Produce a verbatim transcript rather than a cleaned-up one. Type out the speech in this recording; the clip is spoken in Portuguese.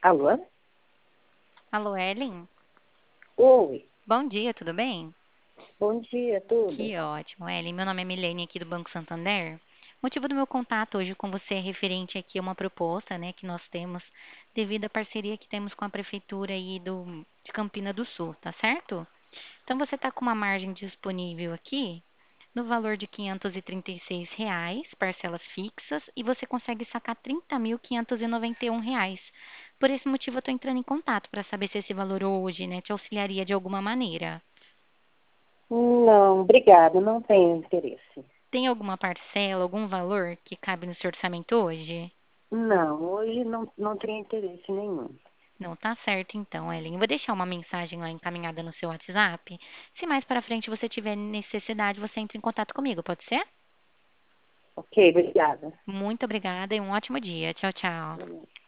Alô? Alô, Ellen? Oi, Bom dia, tudo bem? bom dia, tudo? Que ótimo, Ellen. Meu nome é Milene aqui do Banco Santander. O motivo do meu contato hoje com você é referente aqui a uma proposta, né, que nós temos devido à parceria que temos com a prefeitura aí do, de Campina do Sul, tá certo? Então você está com uma margem disponível aqui no valor de quinhentos e trinta e seis reais, parcelas fixas, e você consegue sacar trinta mil quinhentos e noventa e um reais. Por esse motivo eu estou entrando em contato para saber se esse valor hoje, né, te auxiliaria de alguma maneira. Não, obrigada, não tenho interesse. Tem alguma parcela, algum valor que cabe no seu orçamento hoje? Não, hoje não, não tenho interesse nenhum. Não tá certo então, Ellen. Eu vou deixar uma mensagem lá encaminhada no seu WhatsApp. Se mais para frente você tiver necessidade, você entra em contato comigo, pode ser? Ok, obrigada. Muito obrigada e um ótimo dia. Tchau, tchau.